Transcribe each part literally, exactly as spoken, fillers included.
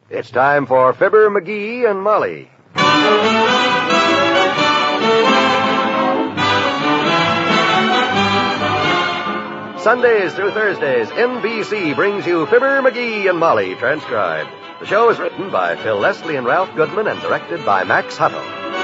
It's time for Fibber, McGee, and Molly. Sundays through Thursdays, N B C brings you Fibber, McGee, and Molly, transcribed. The show is written by Phil Leslie and Ralph Goodman and directed by Max Hutto.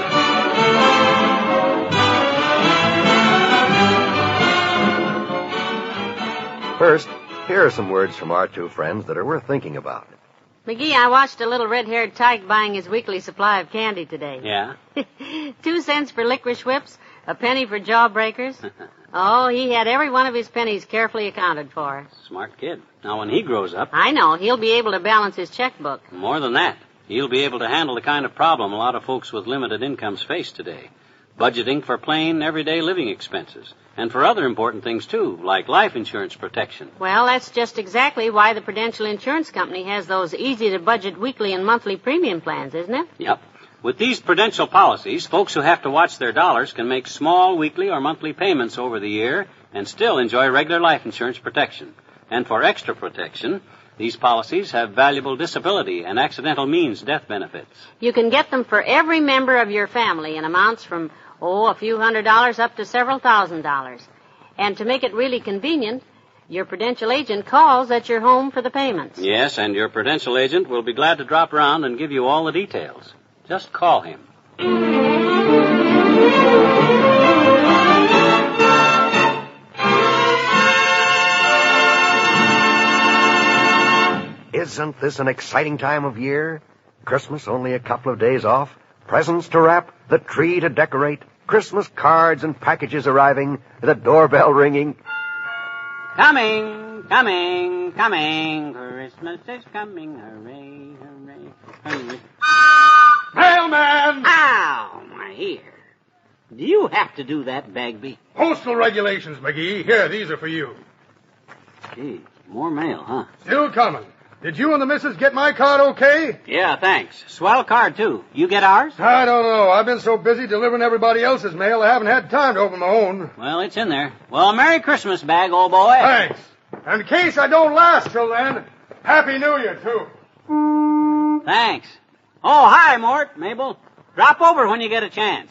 First, here are some words from our two friends that are worth thinking about. McGee, I watched a little red-haired tyke buying his weekly supply of candy today. Yeah? Two cents for licorice whips, a penny for jawbreakers. Oh, he had every one of his pennies carefully accounted for. Smart kid. Now, when he grows up... I know. He'll be able to balance his checkbook. More than that. He'll be able to handle the kind of problem a lot of folks with limited incomes face today. Budgeting for plain, everyday living expenses. And for other important things, too, like life insurance protection. Well, that's just exactly why the Prudential Insurance Company has those easy-to-budget weekly and monthly premium plans, isn't it? Yep. With these Prudential policies, folks who have to watch their dollars can make small weekly or monthly payments over the year and still enjoy regular life insurance protection. And for extra protection, these policies have valuable disability and accidental means death benefits. You can get them for every member of your family in amounts from, oh, a few hundred dollars up to several thousand dollars. And to make it really convenient, your Prudential agent calls at your home for the payments. Yes, and your Prudential agent will be glad to drop around and give you all the details. Just call him. Isn't this an exciting time of year? Christmas only a couple of days off, presents to wrap, the tree to decorate, Christmas cards and packages arriving, the doorbell ringing. Coming, coming, coming, Christmas is coming, hooray, hooray, hooray. Mailman! Ow, my ear. Do you have to do that, Bagby? Postal regulations, McGee. Here, these are for you. Gee, more mail, huh? Still coming. Did you and the missus get my card okay? Yeah, thanks. Swell card, too. You get ours? I don't know. I've been so busy delivering everybody else's mail, I haven't had time to open my own. Well, it's in there. Well, Merry Christmas, Bag, old boy. Thanks. And in case I don't last till then, Happy New Year, too. Thanks. Oh, hi, Mort, Mabel. Drop over when you get a chance.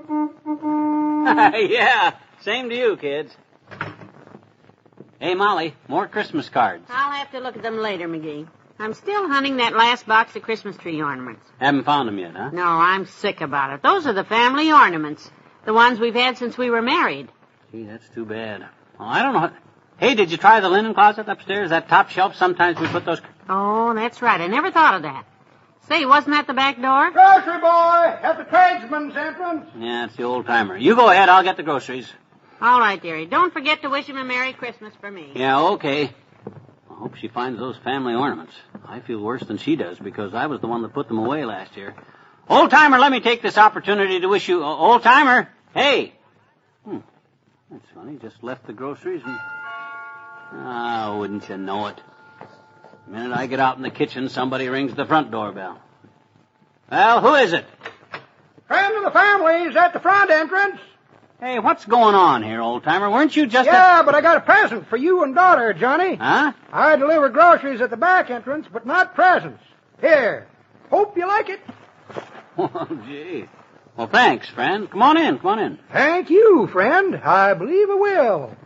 Yeah, same to you, kids. Hey, Molly, more Christmas cards. I'll have to look at them later, McGee. I'm still hunting that last box of Christmas tree ornaments. Haven't found them yet, huh? No, I'm sick about it. Those are the family ornaments. The ones we've had since we were married. Gee, that's too bad. Well, I don't know. Hey, did you try the linen closet upstairs? That top shelf? Sometimes we put those... Oh, that's right. I never thought of that. Say, wasn't that the back door? Grocery boy at the tradesman's entrance. Yeah, it's the old timer. You go ahead. I'll get the groceries. All right, dearie. Don't forget to wish him a Merry Christmas for me. Yeah, okay. I hope she finds those family ornaments. I feel worse than she does because I was the one that put them away last year. Old timer, let me take this opportunity to wish you... Uh, old timer, hey. Hmm, that's funny. Just left the groceries and... Ah, wouldn't you know it. The minute I get out in the kitchen, somebody rings the front doorbell. Well, who is it? Friend of the family's at the front entrance. Hey, what's going on here, old-timer? Weren't you just... Yeah, a... but I got a present for you and daughter, Johnny. Huh? I deliver groceries at the back entrance, but not presents. Here. Hope you like it. Oh, gee. Well, thanks, friend. Come on in, come on in. Thank you, friend. I believe I will.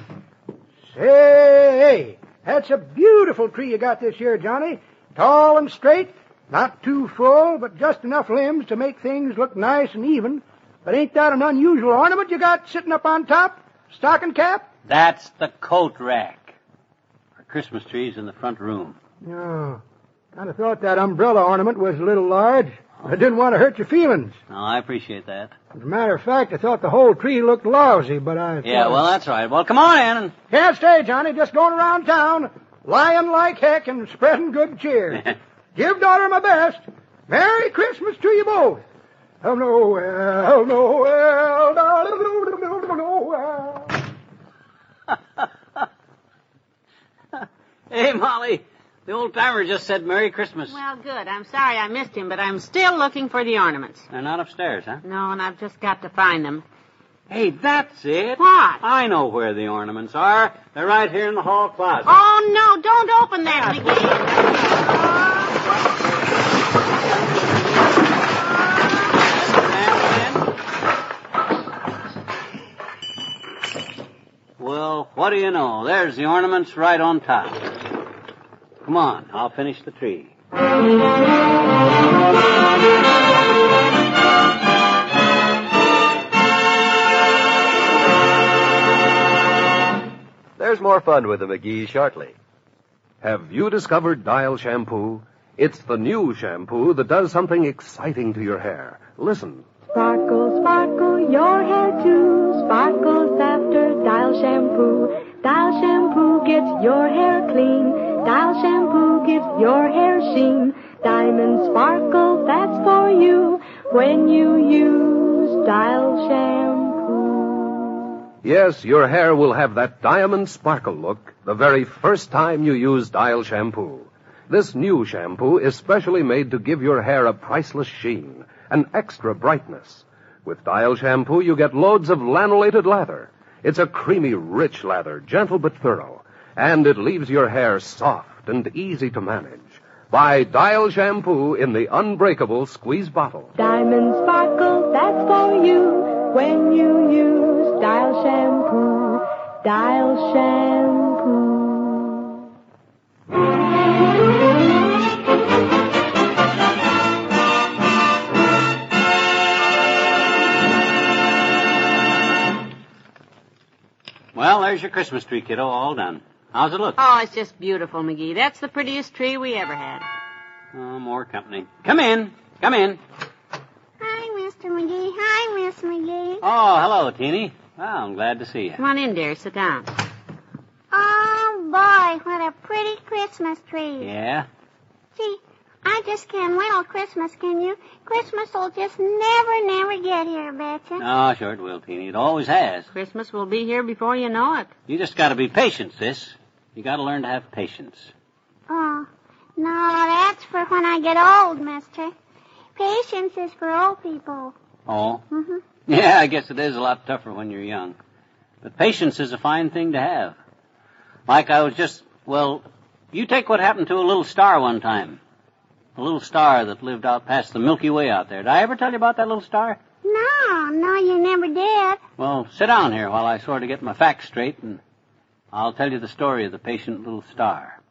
Say, that's a beautiful tree you got this year, Johnny. Tall and straight, not too full, but just enough limbs to make things look nice and even. But ain't that an unusual ornament you got sitting up on top? Stocking cap? That's the coat rack. Our Christmas tree's in the front room. Oh, kind of thought that umbrella ornament was a little large. I didn't want to hurt your feelings. Oh, I appreciate that. As a matter of fact, I thought the whole tree looked lousy, but I... Yeah, well, that's right. Well, come on in. And... Can't stay, Johnny. Just going around town, lying like heck and spreading good cheer. Give daughter my best. Merry Christmas to you both. Oh, Noel, Noel, Noel. Hey, Molly, the old-timer just said Merry Christmas. Well, good. I'm sorry I missed him, but I'm still looking for the ornaments. They're not upstairs, huh? No, and I've just got to find them. Hey, that's it. What? I know where the ornaments are. They're right here in the hall closet. Oh, no, don't open that, McGee. what do you know? There's the ornaments right on top. Come on, I'll finish the tree. There's more fun with the McGee shortly. Have you discovered Dial Shampoo? It's the new shampoo that does something exciting to your hair. Listen. Sparkle, sparkle, your hair too sparkles after Dial Shampoo. Dial Shampoo gets your hair clean. Dial Shampoo gives your hair sheen. Diamond sparkle, that's for you when you use Dial Shampoo. Yes, your hair will have that diamond sparkle look the very first time you use Dial Shampoo. This new shampoo is specially made to give your hair a priceless sheen, an extra brightness. With Dial Shampoo, you get loads of lanolated lather. It's a creamy, rich lather, gentle but thorough, and it leaves your hair soft and easy to manage. Buy Dial Shampoo in the unbreakable squeeze bottle. Diamond sparkle, that's for you when you use Dial Shampoo. Dial Shampoo. Well, there's your Christmas tree, kiddo, all done. How's it look? Oh, it's just beautiful, McGee. That's the prettiest tree we ever had. Oh, more company. Come in. Come in. Hi, Mister McGee. Hi, Miss McGee. Oh, hello, Teeny. Well, I'm glad to see you. Come on in, dear. Sit down. Oh, boy, what a pretty Christmas tree. Yeah? Gee, I just can't wait till Christmas, can you? Christmas will just never, never get here, betcha. Oh, sure it will, Teeny. It always has. Christmas will be here before you know it. You just got to be patient, sis. You got to learn to have patience. Oh, no, that's for when I get old, mister. Patience is for old people. Oh? Mm-hmm. Yeah, I guess it is a lot tougher when you're young. But patience is a fine thing to have. Like I was just, well, you take what happened to a little star one time. A little star that lived out past the Milky Way out there. Did I ever tell you about that little star? No, no, you never did. Well, sit down here while I sort of get my facts straight, and I'll tell you the story of the patient little star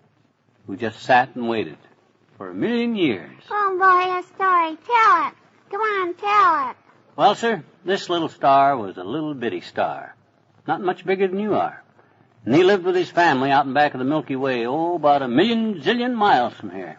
who just sat and waited for a million years. Oh, boy, a story. Tell it. Come on, tell it. Well, sir, this little star was a little bitty star, not much bigger than you are. And he lived with his family out in back of the Milky Way, oh, about a million zillion miles from here.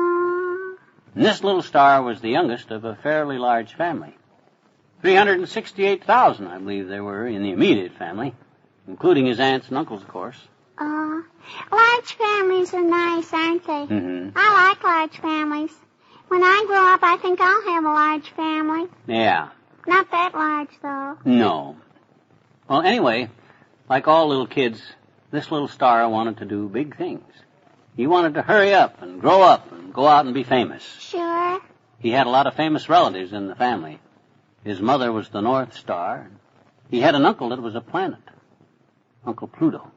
Oh. And this little star was the youngest of a fairly large family. three hundred sixty-eight thousand, I believe there were in the immediate family, including his aunts and uncles, of course. Oh. Large families are nice, aren't they? Mm-hmm. I like large families. When I grow up, I think I'll have a large family. Yeah. Not that large, though. No. Well, anyway, like all little kids, this little star wanted to do big things. He wanted to hurry up and grow up and go out and be famous. Sure. He had a lot of famous relatives in the family. His mother was the North Star. He had an uncle that was a planet, Uncle Pluto.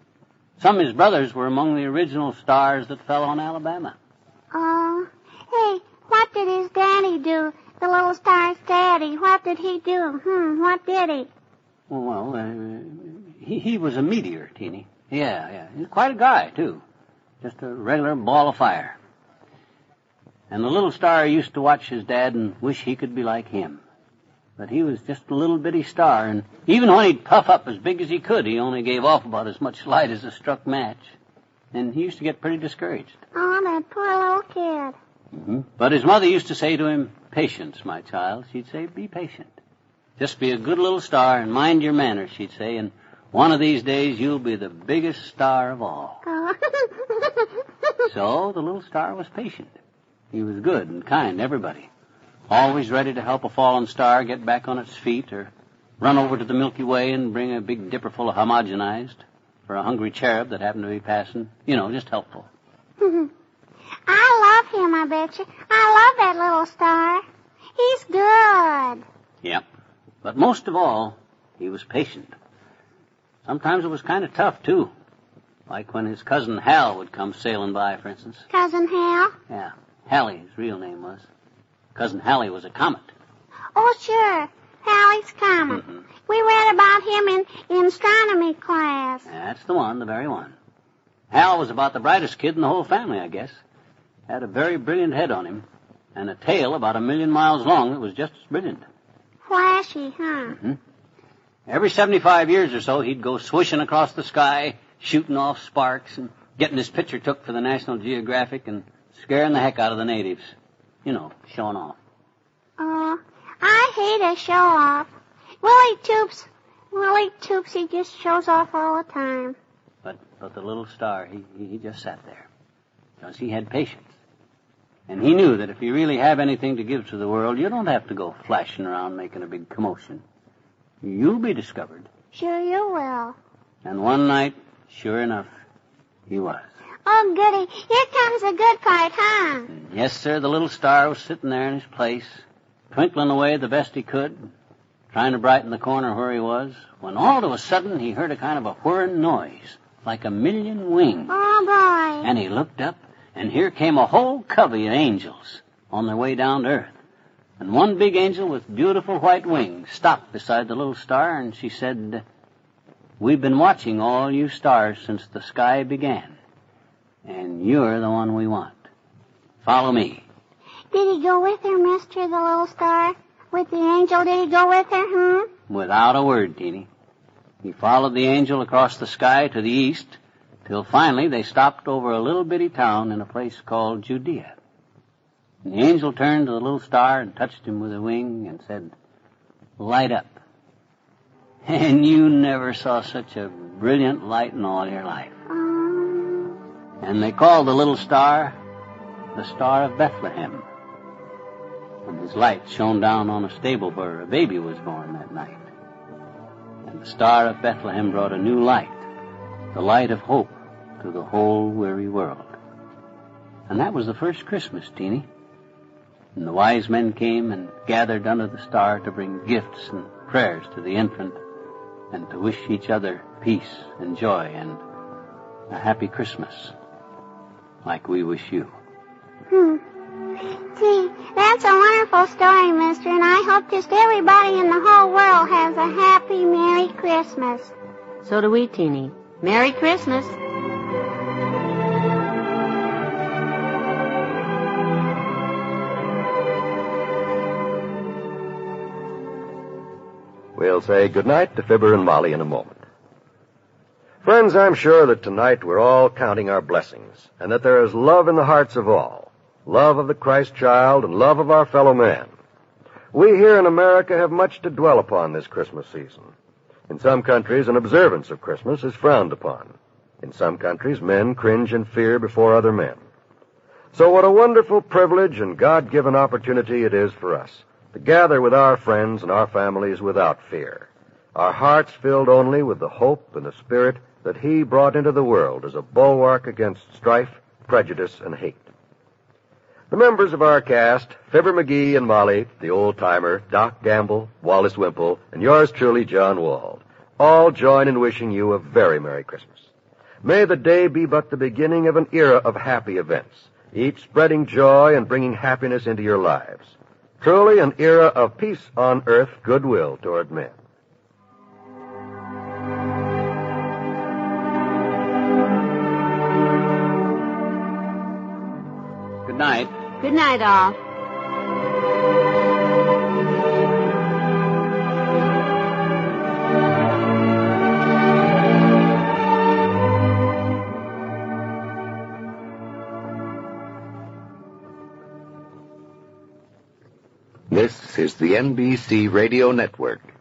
Some of his brothers were among the original stars that fell on Alabama. Oh. Hey, what did his daddy do? The little star's daddy. What did he do? Hmm, what did he? Well, uh, he, he was a meteor, Teeny. Yeah, yeah. He's quite a guy, too. Just a regular ball of fire. And the little star used to watch his dad and wish he could be like him. But he was just a little bitty star, and even when he'd puff up as big as he could, he only gave off about as much light as a struck match. And he used to get pretty discouraged. Oh, that poor little kid. Mm-hmm. But his mother used to say to him, "Patience, my child." She'd say, "Be patient. Just be a good little star and mind your manners," she'd say, "and one of these days you'll be the biggest star of all." Oh. So the little star was patient. He was good and kind to everybody, always ready to help a fallen star get back on its feet or run over to the Milky Way and bring a big dipper full of homogenized for a hungry cherub that happened to be passing. You know, just helpful. I love him, I bet you. I love that little star. He's good. Yep. But most of all, he was patient. Sometimes it was kind of tough, too. Like when his cousin Hal would come sailing by, for instance. Cousin Hal? Yeah. Hallie, his real name was. Cousin Hallie was a comet. Oh, sure. Halley's Comet. Mm-hmm. We read about him in, in astronomy class. That's the one, the very one. Hal was about the brightest kid in the whole family, I guess. Had a very brilliant head on him, and a tail about a million miles long that was just as brilliant. Flashy, huh? Mm-hmm. Every seventy-five years or so, he'd go swishing across the sky, shooting off sparks, and getting his picture took for the National Geographic, and scaring the heck out of the natives. You know, showing off. Oh, I hate a show-off. Willie Toops, Willie Toops, he just shows off all the time. But but the little star, he, he just sat there. Because he had patience. And he knew that if you really have anything to give to the world, you don't have to go flashing around making a big commotion. You'll be discovered. Sure you will. And one night, sure enough, he was. Oh, goody. Here comes the good part, huh? And yes, sir, the little star was sitting there in his place, twinkling away the best he could, trying to brighten the corner where he was, when all of a sudden he heard a kind of a whirring noise, like a million wings. Oh, boy. And he looked up, and here came a whole covey of angels on their way down to earth. And one big angel with beautiful white wings stopped beside the little star, and she said, "We've been watching all you stars since the sky began, and you're the one we want. Follow me." Did he go with her, mister, the little star? With the angel, did he go with her, hmm? Without a word, Teeny. He followed the angel across the sky to the east, till finally they stopped over a little bitty town in a place called Judea. And the angel turned to the little star and touched him with a wing and said, "Light up." And you never saw such a brilliant light in all your life. Um... And they called the little star the Star of Bethlehem. And his light shone down on a stable where a baby was born that night. And the Star of Bethlehem brought a new light, the light of hope, to the whole weary world. And that was the first Christmas, Teeny. And the wise men came and gathered under the star to bring gifts and prayers to the infant and to wish each other peace and joy and a happy Christmas, like we wish you. Hmm. Gee, that's a wonderful story, mister, and I hope just everybody in the whole world has a happy, Merry Christmas. So do we, Teeny. Merry Christmas. We'll say goodnight to Fibber and Molly in a moment. Friends, I'm sure that tonight we're all counting our blessings, and that there is love in the hearts of all, love of the Christ child and love of our fellow man. We here in America have much to dwell upon this Christmas season. In some countries, an observance of Christmas is frowned upon. In some countries, men cringe in fear before other men. So what a wonderful privilege and God-given opportunity it is for us to gather with our friends and our families without fear, our hearts filled only with the hope and the spirit that He brought into the world as a bulwark against strife, prejudice, and hate. The members of our cast, Fibber McGee and Molly, the old-timer, Doc Gamble, Wallace Wimple, and yours truly, John Wald, all join in wishing you a very Merry Christmas. May the day be but the beginning of an era of happy events, each spreading joy and bringing happiness into your lives. Truly an era of peace on earth, goodwill toward men. Good night. Good night, all. This is the N B C Radio Network.